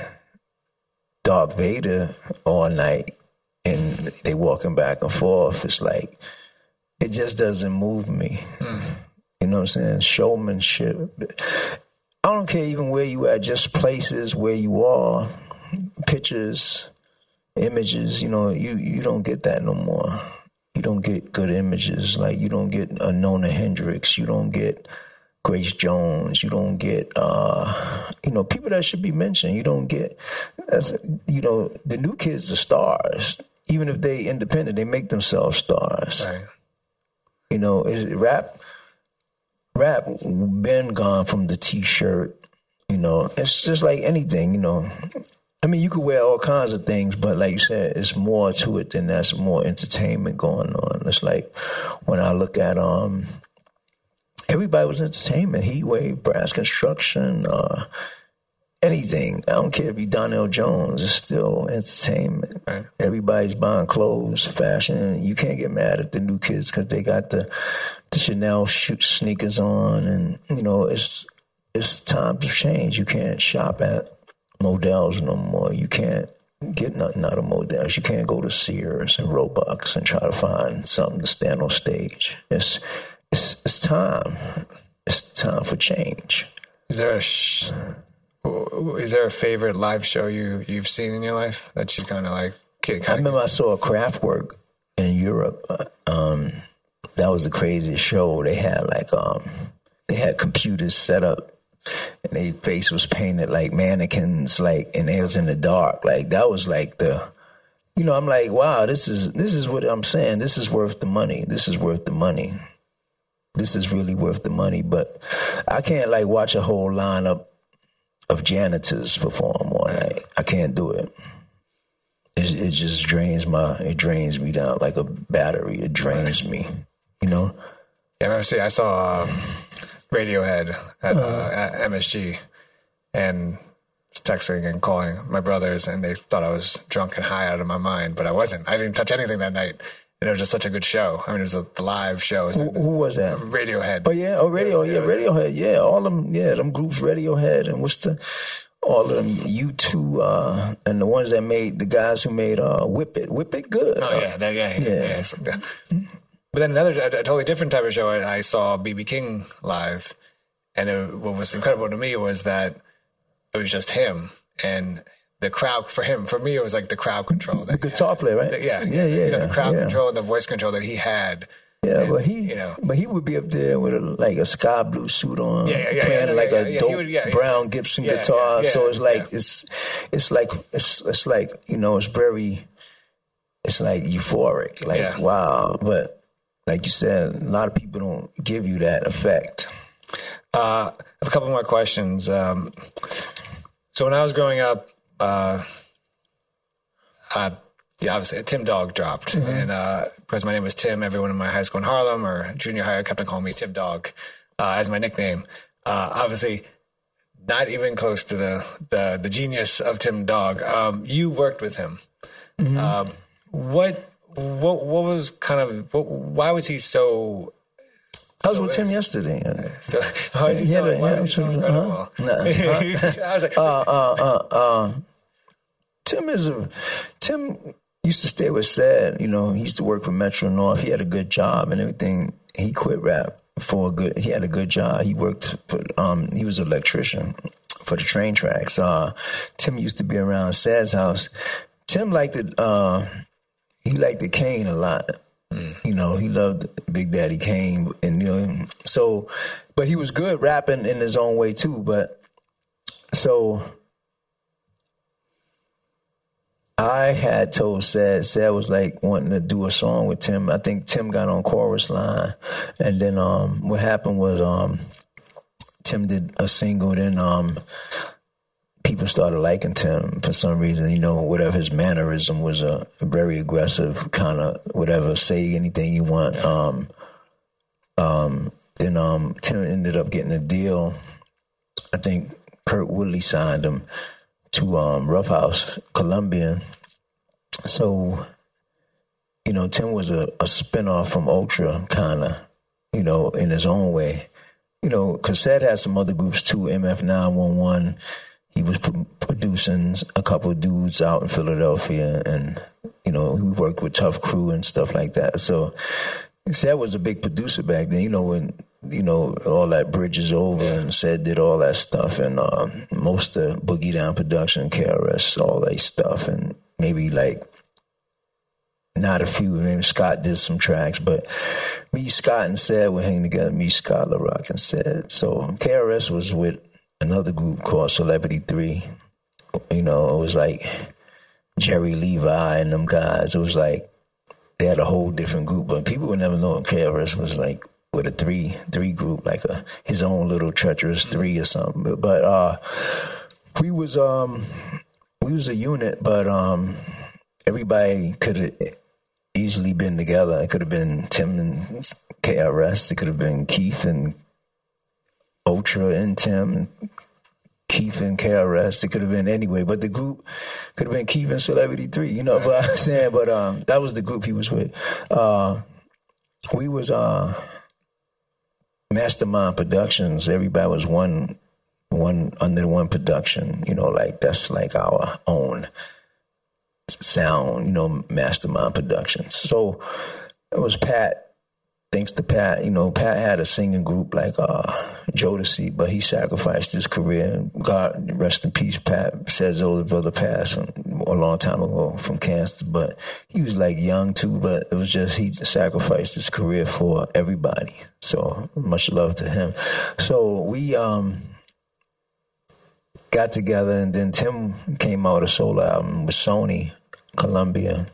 Darth Vader all night and they walking back and forth, it's like it just doesn't move me. Mm. You know what I'm saying? Showmanship. I don't care even where you at, just places where you are, pictures, images, you know, you, you don't get that no more. You don't get good images. Like, you don't get a Nona Hendrix. You don't get Grace Jones. You don't get, uh, you know, people that should be mentioned. You don't get, that's, you know, the new kids are stars. Even if they independent, they make themselves stars. Right. You know, is rap, rap been gone from the T-shirt. You know, it's just like anything, you know. I mean, you could wear all kinds of things, but like you said, it's more to it than that's more entertainment going on. It's like when I look at, um, everybody was entertainment. Heatwave, Brass Construction, uh, anything. I don't care if you Donnell Jones, it's still entertainment. Right. Everybody's buying clothes, fashion. You can't get mad at the new kids because they got the, the Chanel shoot sneakers on, and, you know, it's, it's time to change. You can't shop at Models no more. You can't get nothing out of Models. You can't go to Sears and Roebucks and try to find something to stand on stage. It's it's it's time. It's time for change. Is there a sh- is there a favorite live show you you've seen in your life that you kind of like? Kinda I remember I saw Kraftwerk in Europe. Um, that was the craziest show. They had like um, they had computers set up. And their face was painted like mannequins, like, and they was in the dark. Like, that was like the, you know, I'm like, wow, this is, this is what I'm saying. This is worth the money. This is worth the money. This is really worth the money. But I can't like watch a whole lineup of janitors perform all night. I can't do it. It, it just drains my, it drains me down like a battery. It drains me, you know? Yeah, I remember see, I saw um, Radiohead at, uh, at M S G, and was texting and calling my brothers, and they thought I was drunk and high out of my mind, but I wasn't. I didn't touch anything that night, and it was just such a good show. I mean, it was a live show. Who, who was that? Radiohead. Oh yeah, oh Radio, was, yeah, was, Radiohead, yeah, all them, yeah, them groups, Radiohead, and what's the, all of them, U two, uh, and the ones that made, the guys who made uh, Whip It, Whip It Good. Oh yeah, that, yeah, yeah. Yeah. yeah, so, yeah. But then another, a, a totally different type of show, I, I saw B B King live, and it, what was incredible to me was that it was just him, and the crowd, for him, for me, it was like the crowd control. That The guitar player, right? The, yeah, yeah, yeah. You know, the crowd yeah. control and the voice control that he had. Yeah, and, but he, you know, but he would be up there with a, like a sky blue suit on, Yeah, yeah, yeah, playing yeah, like yeah, a yeah, dope he would- yeah, yeah. brown Gibson Yeah, guitar. yeah, so it's like yeah. it's, it's like it's it's like you know it's very, it's like euphoric. Like Yeah. wow, but like you said, a lot of people don't give you that effect. Uh, I have a couple more questions. Um, so when I was growing up, uh, uh, yeah, obviously Tim Dog dropped, Mm-hmm. and uh, because my name was Tim, everyone in my high school in Harlem or junior high kept on calling me Tim Dog uh, as my nickname. Uh, obviously, not even close to the the, the genius of Tim Dog. Um, you worked with him. Mm-hmm. Um, what what what was kind of what, why was he so? I was so with Tim yesterday. So why is he Yeah, so, yeah, why yeah, is he so uh-huh. incredible? Nah, I was like, Uh, uh, uh, uh, Tim is a Tim used to stay with Sad. You know, he used to work for Metro North. He had a good job and everything. He quit rap for a good. He had a good job. He worked for. Um, he was an electrician for the train tracks. Uh, Tim used to be around Sad's house. Tim liked it. Uh, he liked the Kane a lot. You know, he loved Big Daddy Kane, and you know, so, but he was good rapping in his own way too. But so, I had told Sad, Sad was like wanting to do a song with Tim. I think Tim got on chorus line, and then um, what happened was um, Tim did a single. Then um, people started liking Tim for some reason, you know, whatever his mannerism was a very aggressive kind of whatever, say anything you want. Yeah. Um, um, then um, Tim ended up getting a deal. I think Kurt Woodley signed him to um, Rough House, Columbia. So, you know, Tim was a, a spinoff from Ultra, kind of, you know, in his own way. You know, because Sad had some other groups too, M F nine one one. He was p- producing a couple of dudes out in Philadelphia, and, you know, we worked with Tough Crew and stuff like that. So Sad was a big producer back then, you know, when, you know, all that Bridge is Over, yeah. and Sad did all that stuff, and uh, most of Boogie Down Production, K R S, all that stuff, and maybe like not a few. Maybe Scott did some tracks, but me, Scott, and Sid would hang together. Me, Scott, LaRock, and Sid. So K R S was with another group called Celebrity three. You know, it was like Jerry Levi and them guys. It was like they had a whole different group, but people would never know K R S was like with a three three group, like a his own little treacherous three or something. But, but uh, we was um we was a unit, but um everybody could have easily been together. It could have been Tim and K R S. It could have been Keith and Ultra and Tim. Keith and K R S. It could have been anyway, but the group could have been Keith and Celebrity three, you know, but I'm saying, but um, that was the group he was with. Uh, we was uh, Mastermind Productions. Everybody was one, one under one production, you know, like that's like our own sound, you know, Mastermind Productions. So it was Pat. Thanks to Pat, you know, Pat had a singing group like uh, Jodeci, but he sacrificed his career. God rest in peace, Pat. Says older brother passed from, a long time ago from cancer, but he was like young too, but it was just he sacrificed his career for everybody. So much love to him. So we um, got together, and then Tim came out a solo album with Sony, Columbia,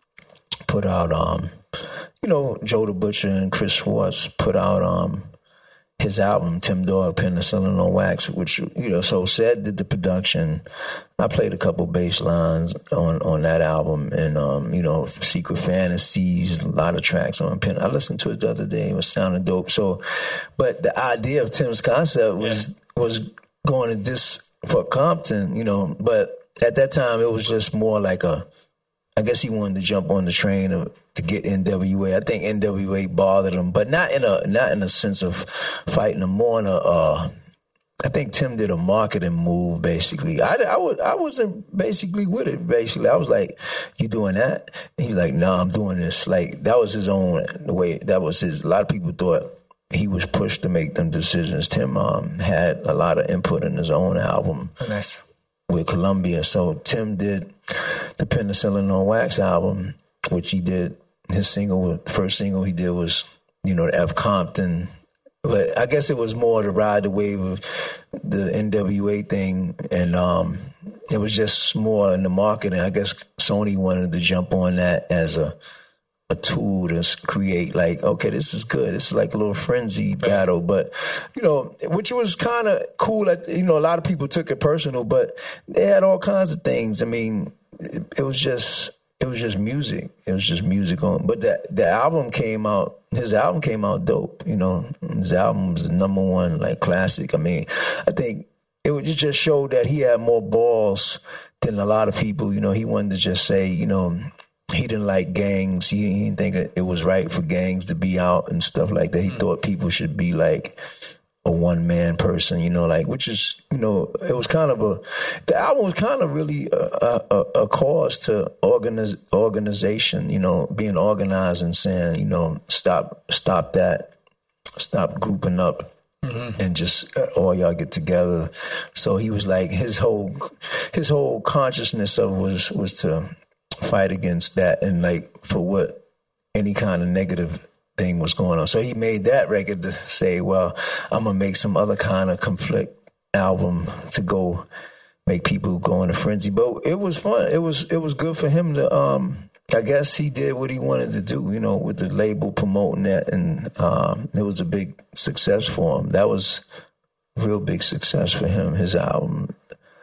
put out... um. You know, Joe the Butcher and Chris Schwartz put out um, his album, Tim Dog, Penicillin on Wax, which, you know, so Sid did the production. I played a couple bass lines on, on that album, and, um, you know, Secret Fantasies, a lot of tracks on Pen. I listened to it the other day. It was sounding dope. So, but the idea of Tim's concept was, yeah. was going to this for Compton, you know, but at that time it was just more like a, I guess he wanted to jump on the train of, to get N W A. I think N W A bothered him, but not in a not in a sense of fighting him. More in a, uh, I think Tim did a marketing move. Basically, I, I was I wasn't basically with it. Basically, I was like, "You doing that?" And he's like, "No, I'm doing this." Like that was his own the way. That was his. A lot of people thought he was pushed to make them decisions. Tim um, had a lot of input in his own album. Oh, nice. With Columbia. So Tim did the Penicillin on Wax album, which he did. His single, first single he did was, you know, the F Compton. But I guess it was more to ride the wave of the N W A thing. And um, it was just more in the marketing. I guess Sony wanted to jump on that as a a tool to create like, okay, this is good. It's like a little frenzy battle, but you know, which was kind of cool. At, you know, a lot of people took it personal, but they had all kinds of things. I mean, it, it was just, it was just music. It was just music on, but the, the album came out, his album came out dope. You know, his album was the number one, like classic. I mean, I think it, it just showed that he had more balls than a lot of people. You know, he wanted to just say, you know, he didn't like gangs. He, he didn't think it was right for gangs to be out and stuff like that. He mm. thought people should be like a one-man person, you know, like, which is, you know, it was kind of a, the album was kind of really a, a, a cause to organize, organization, you know, being organized and saying, you know, stop, stop that, stop grouping up. Mm-hmm. And just uh, all y'all get together. So he was like, his whole, his whole consciousness of was, was to fight against that and like for what any kind of negative thing was going on. So he made that record to say, well, I'm gonna make some other kind of conflict album to go make people go in a frenzy. But it was fun. It was it was good for him to um I guess he did what he wanted to do, you know, with the label promoting that, and um it was a big success for him. That was a real big success for him, his album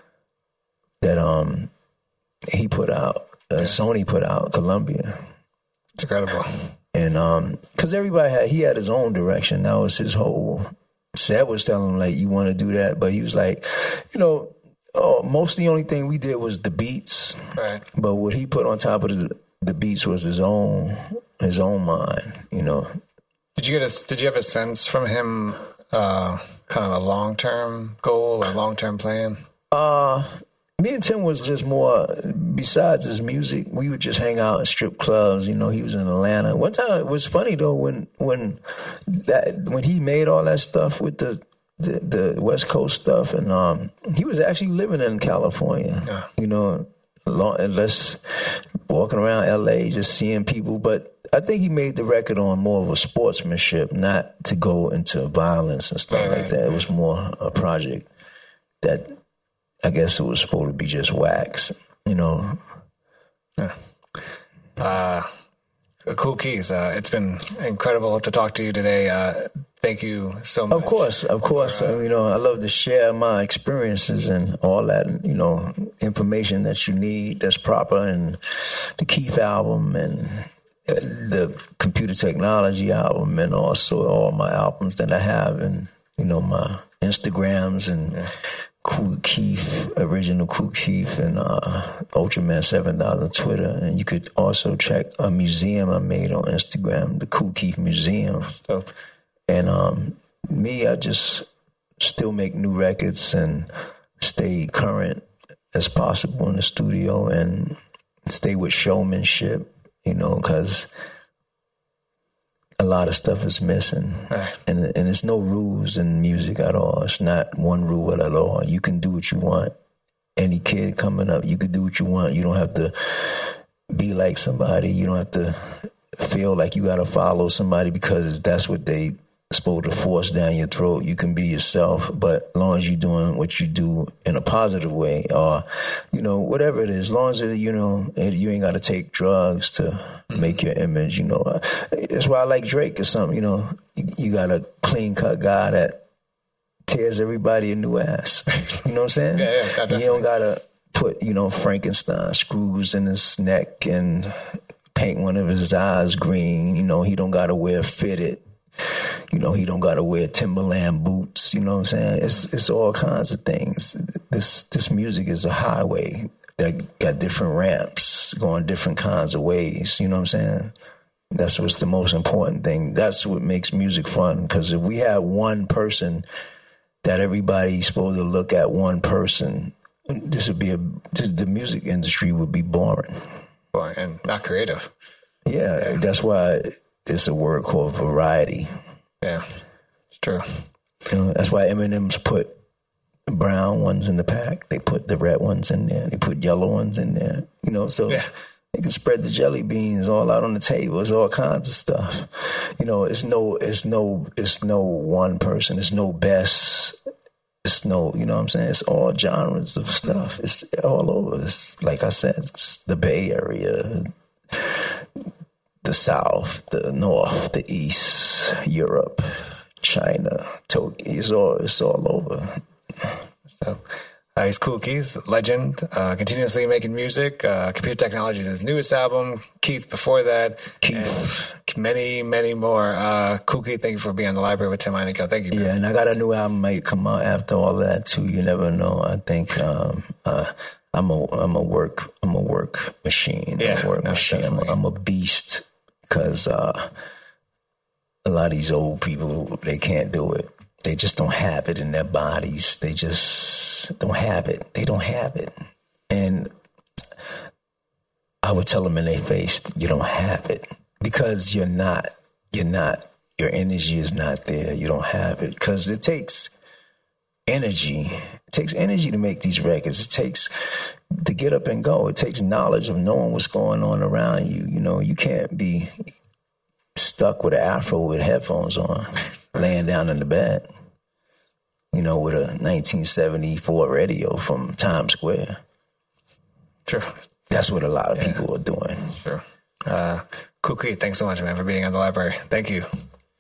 that um he put out. Uh, Sony put out, Columbia. It's incredible. And um, because everybody had, he had his own direction. That was his whole. Seth was telling him like, you want to do that, but he was like, you know, oh, most of the only thing we did was the beats. Right. But what he put on top of the, the beats was his own, his own mind. You know. Did you get a? Did you have a sense from him, uh, kind of a long term goal or long term plan? Uh. Me and Tim was just more, besides his music, we would just hang out at strip clubs. You know, he was in Atlanta. One time, it was funny, though, when when that when he made all that stuff with the, the, the West Coast stuff, and um, he was actually living in California, yeah. you know, long, unless walking around L A, just seeing people. But I think he made the record on more of a sportsmanship, not to go into violence and stuff right, like that. It was more a project that I guess it was supposed to be just wax, you know. Yeah. Uh, Kool Keith, uh, it's been incredible to talk to you today. Uh, thank you so much. Of course, of course. For, uh, you know, I love to share my experiences and all that, you know, information that you need that's proper, and the Keith album and the computer technology album, and also all my albums that I have, and, you know, my Instagrams and yeah. Kool Keith, original Kool Keith, and uh, Ultraman seven thousand Twitter. And you could also check a museum I made on Instagram, the Kool Keith Museum. So, and um, me, I just still make new records and stay current as possible in the studio and stay with showmanship, you know, because a lot of stuff is missing. Right. And and there's no rules in music at all. It's not one rule at all. You can do what you want. Any kid coming up, you can do what you want. You don't have to be like somebody. You don't have to feel like you got to follow somebody because that's what they supposed to force down your throat. You can be yourself, but as long as you're doing what you do in a positive way, or, you know, whatever it is, as long as, it, you know, it, you ain't got to take drugs to mm-hmm. make your image, you know. That's why I like Drake or something, you know. You, you got a clean-cut guy that tears everybody a new ass. You know what I'm saying? Yeah, yeah, definitely. You don't got to put, you know, Frankenstein screws in his neck and paint one of his eyes green. You know, he don't got to wear fitted. You know, he don't got to wear Timberland boots. You know what I'm saying? It's it's all kinds of things. This this music is a highway that got different ramps going different kinds of ways. You know what I'm saying? That's what's the most important thing. That's what makes music fun. Because if we have one person that everybody's supposed to look at, one person, this would be a the music industry would be boring. Boring and not creative. Yeah, yeah. That's why it's a word called variety. Yeah, it's true. You know, that's why Eminem's put brown ones in the pack. They put the red ones in there. They put yellow ones in there. You know, so yeah. They can spread the jelly beans all out on the table. It's all kinds of stuff. You know, it's no, it's no, it's no one person. It's no best. It's no, you know what I'm saying? It's all genres of stuff. It's all over. It's like I said, it's the Bay Area, the South, the North, the East, Europe, China, Tokyo. It's all, it's all over. So, uh, he's Kool Keith, legend, uh, continuously making music. Uh, Computer Technology is his newest album. Keith before that. Keith. And many, many more. Uh, Kool Keith, thank you for being on the library with Tim Einenkel. Thank you. Yeah, and I got a new album might come out after all of that too. You never know. I think um, uh, I'm a I'm a work I'm a work machine. Yeah, I'm a work no, machine. I'm a, I'm a beast. Because uh, a lot of these old people, they can't do it. They just don't have it in their bodies. They just don't have it. They don't have it. And I would tell them in their face, you don't have it. Because you're not, you're not, your energy is not there. You don't have it. Because it takes energy. It takes energy to make these records. It takes to get up and go. It takes knowledge of knowing what's going on around you. You know, you can't be stuck with an afro with headphones on, laying down in the bed, you know, with a nineteen seventy-four radio from Times Square. True. That's what a lot of yeah. people are doing. Sure. Uh, Kool Keith, thanks so much, man, for being on the library. Thank you.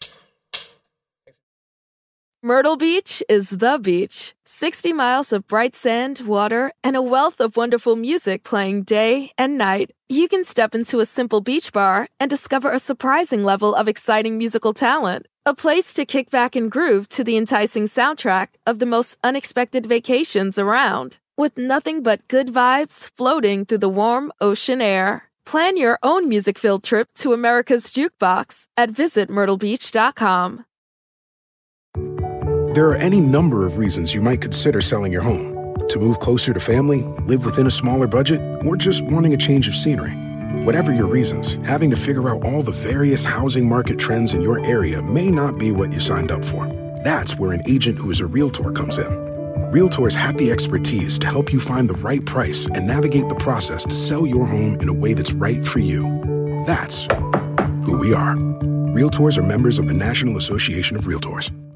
Myrtle Beach is the beach. sixty miles of bright sand, water, and a wealth of wonderful music playing day and night. You can step into a simple beach bar and discover a surprising level of exciting musical talent. A place to kick back and groove to the enticing soundtrack of the most unexpected vacations around. With nothing but good vibes floating through the warm ocean air. Plan your own music-filled trip to America's Jukebox at visit myrtle beach dot com. There are any number of reasons you might consider selling your home. To move closer to family, live within a smaller budget, or just wanting a change of scenery. Whatever your reasons, having to figure out all the various housing market trends in your area may not be what you signed up for. That's where an agent who is a realtor comes in. Realtors have the expertise to help you find the right price and navigate the process to sell your home in a way that's right for you. That's who we are. Realtors are members of the National Association of Realtors.